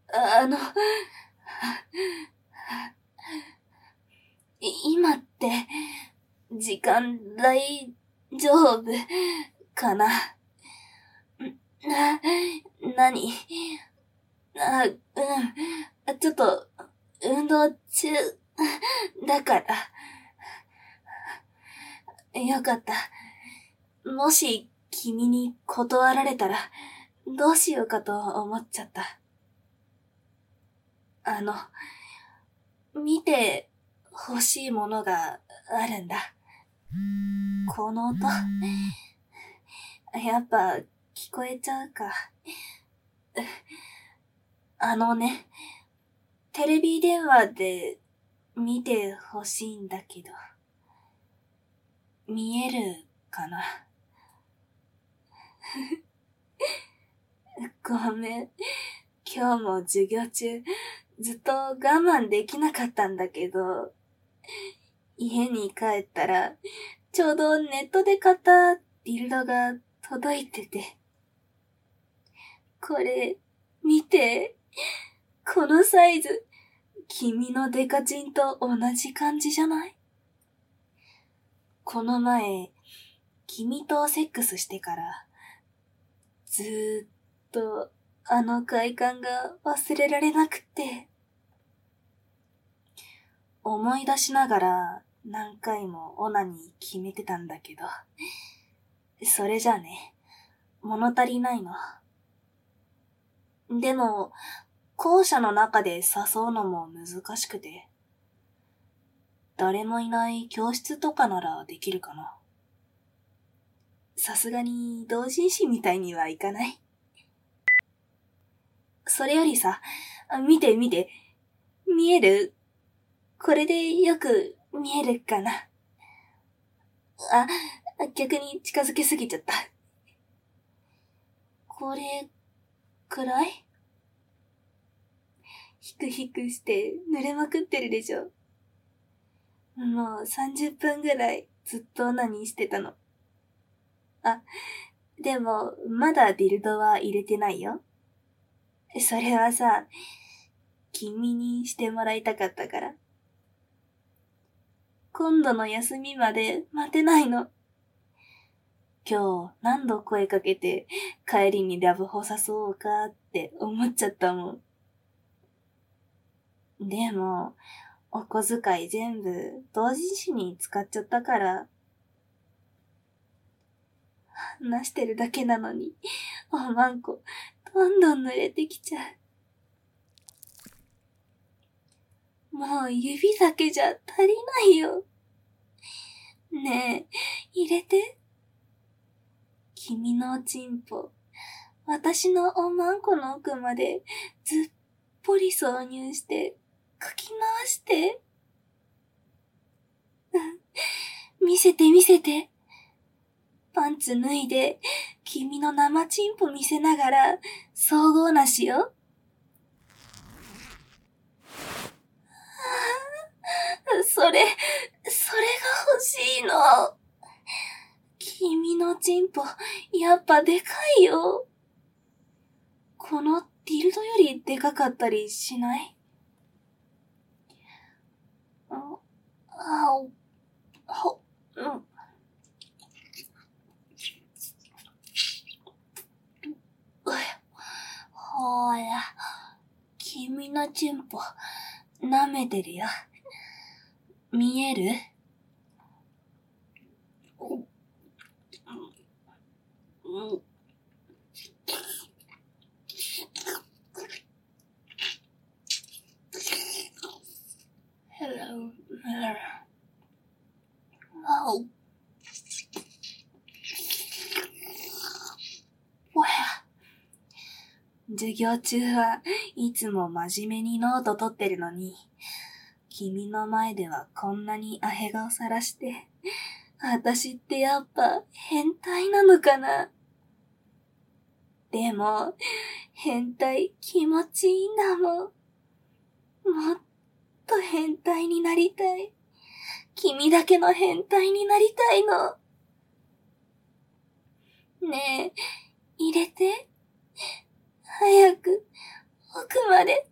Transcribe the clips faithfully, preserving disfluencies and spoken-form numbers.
あの、今って、時間大丈夫かな。な、なにあ、うん。ちょっと、運動中、だから。よかった。もし、君に断られたら、どうしようかと思っちゃった。あの、見て欲しいものがあるんだ。この音、やっぱ聞こえちゃうか。あのね、テレビ電話で見てほしいんだけど、見えるかな。ごめん。今日も授業中、ずっと我慢できなかったんだけど、家に帰ったら、ちょうどネットで買ったディルドが届いてて。これ、見て。このサイズ、君のデカチンと同じ感じじゃない？この前、君とセックスしてから、ずーっとあの快感が忘れられなくて。思い出しながら何回もオナに決めてたんだけど、それじゃね、物足りないの。でも、校舎の中で誘うのも難しくて、誰もいない教室とかならできるかな。さすがに同人誌みたいにはいかない。それよりさ、見て見て、見える？これでよく見えるかな。あ、逆に近づけすぎちゃった。これ、くらい？ヒクヒクして濡れまくってるでしょ。もうさんじゅっぷんぐらいずっとオナニーしてたの。あ、でもまだディルドは入れてないよ。それはさ、君にしてもらいたかったから。今度の休みまで待てないの。今日何度声かけて帰りにラブホ誘おうかって思っちゃったもん。でも、お小遣い全部同人誌に使っちゃったから、話してるだけなのに、おまんこ、どんどん濡れてきちゃう。もう指だけじゃ足りないよ。ねえ、入れて。君のおちんぽ、私のおまんこの奥までずっぽり挿入してかき回して。見せて見せて。パンツ脱いで君の生チンポ見せながら総合なしよ。それ、それが欲しいの。君のチンポ、やっぱでかいよ。このディルドよりでかかったりしない？あ、あ、ほ、うん。ほーら、君のチンポ、舐めてるよ。見える？うん。Hello, oh. Wow. 授業中はいつも真面目にノート取ってるのに、君の前ではこんなにアヘ顔さらして、私ってやっぱ変態なのかな。でも、変態気持ちいいんだもん。もっと変態になりたい。君だけの変態になりたいの。ねえ、入れて。早く、奥まで。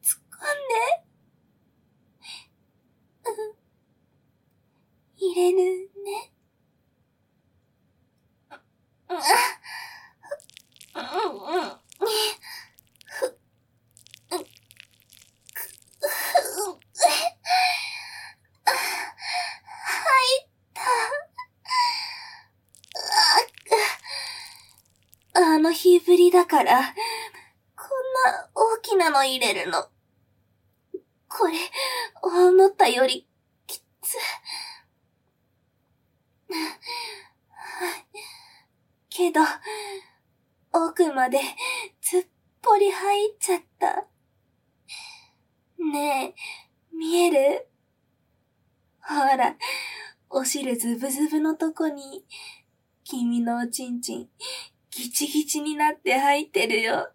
キぶりだから、こんな大きなの入れるの。これ、思ったより、きつ。けど、奥までずっぽり入っちゃった。ねえ、見える？ほら、お汁ズブズブのとこに、君のおちんちん、ギチギチになって入ってるよ。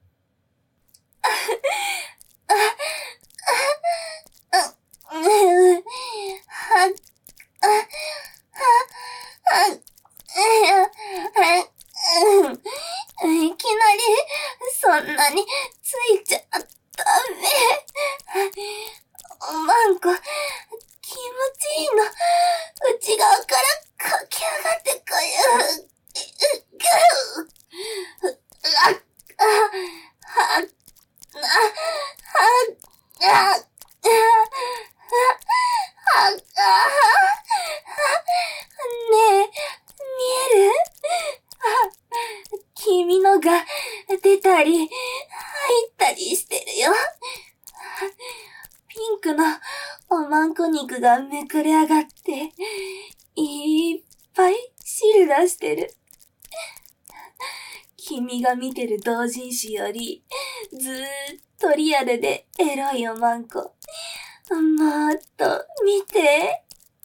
いきなり、そんなについちゃったね。おまんこ、気持ちいいの。内側からかき上がってこよ。ねえ、見える？君のが出たり、入ったりしてるよ。ピンクのおまんこ肉がめくれ上がって、いっぱい汁出してる。君が見てる同人誌より、ずーっとリアルでエロいおまんこ。もっと見て。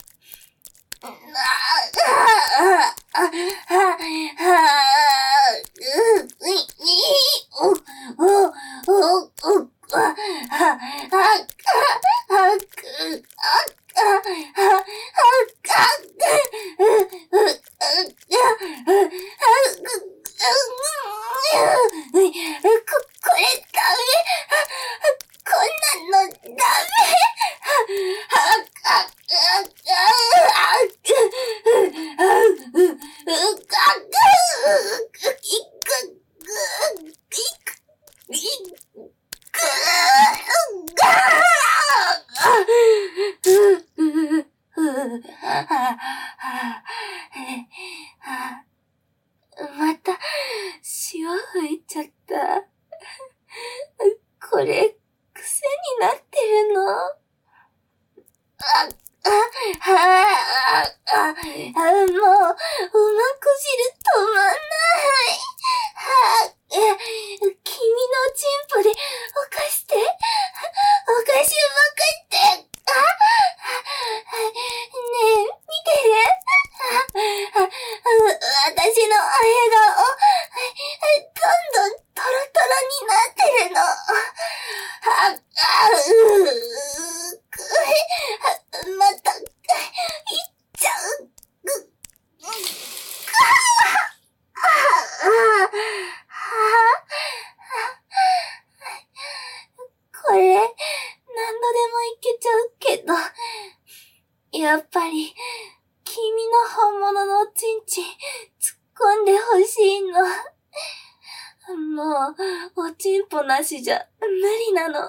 また、潮吹いちゃった。これ、癖になってるの？あ、あ、はあ、あ、あ、もう、おまんこ汁止まんない。はあ、君のチンポで、おかして、おかしまくって、あ、ねえ、見てる？私のお笑顔、どんどんトロトロになってるの。あ、あ、うー、く、また、いっちゃう。これ、何度でもいけちゃうけど、やっぱり、君の本物のおちんちん、突っ込んでほしいの。もう、おちんぽなしじゃ、無理なの。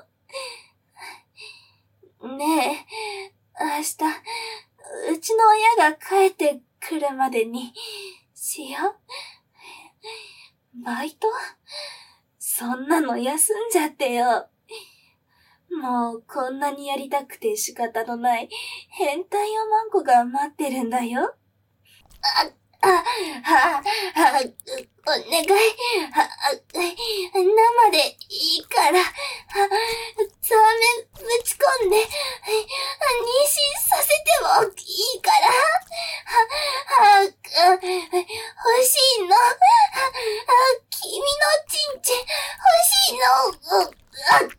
ねえ、明日、うちの親が帰ってくるまでに、しよう。バイト？そんなの休んじゃってよ。もうこんなにやりたくて仕方のない変態おまんこが待ってるんだよ。あ、あ、は、は、お願い。は、生でいいから、は、ザーメンぶち込んで、妊娠させてもいいから、は、は、欲しいの。は、君のちんちん欲しいの。